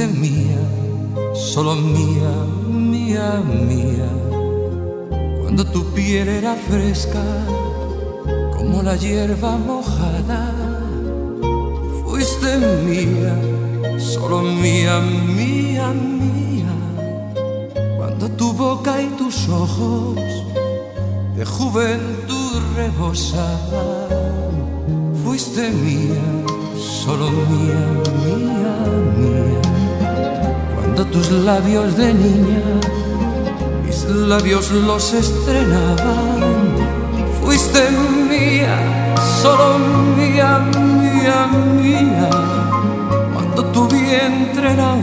Fuiste mía, solo mía, mía, mía. Cuando tu piel era fresca como la hierba mojada. Fuiste mía, solo mía, mía, mía. Cuando tu boca y tus ojos de juventud rebosaban. Fuiste mía, solo mía, mía, mía. Cuando tus labios de niña mis labios los estrenaban. Fuiste mía, solo mía, mía, mía. Cuando tu vientre era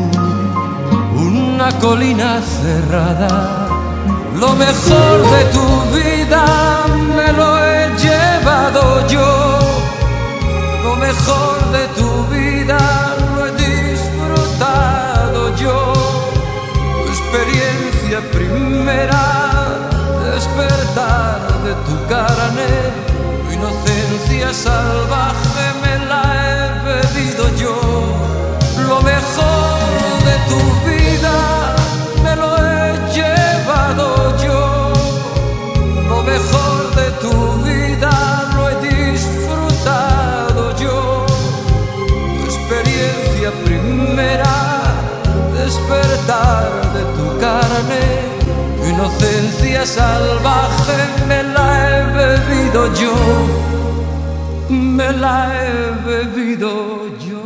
una colina cerrada. Lo mejor de tu vida me lo he llevado yo. Lo mejor de tu vida lo he disfrutado yo. Tu experiencia primera, despertar de tu carne, tu inocencia salvaje me la he bebido yo. Lo mejor de tu vida me lo he llevado yo. Lo mejor de tu vida lo he disfrutado yo. Tu experiencia primera, despertar de tu carne, tu inocencia salvaje me la he bebido yo. Me la he bebido yo.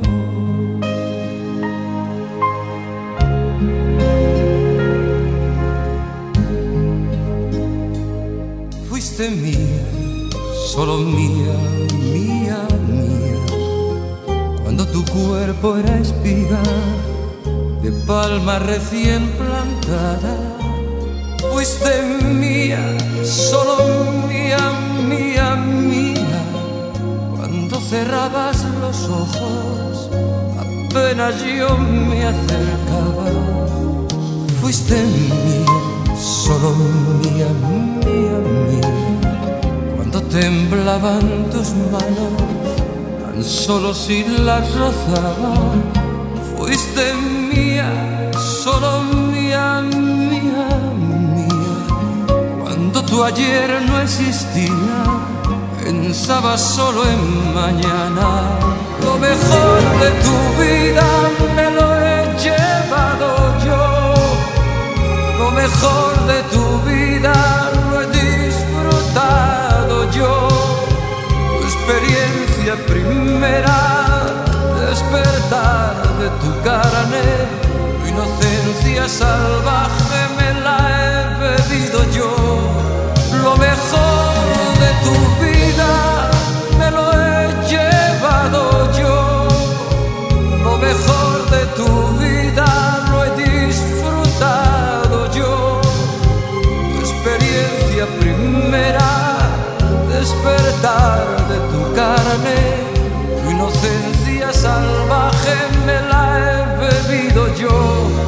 Fuiste mía, solo mía, mía, mía. Cuando tu cuerpo era espiga de palma recién plantada. Fuiste mía, solo mía, mía, mía. Cuando cerrabas los ojos, apenas yo me acercaba. Fuiste mía, solo mía, mía, mía. Cuando temblaban tus manos, tan solo si las rozaba. Fuiste mía, solo mía, mía, mía. Cuando tu ayer no existía, pensaba solo en mañana. Lo mejor de tu vida me lo he llevado yo. Lo mejor de tu vida lo he disfrutado yo. Tu experiencia primera, despertar de tu carne, tu inocencia salvaje me la he bebido yo. Lo mejor de tu vida me lo he llevado yo. Lo mejor de tu vida lo he disfrutado yo. Tu experiencia primera, despertar de tu carne, tu inocencia salvaje me la he bebido yo.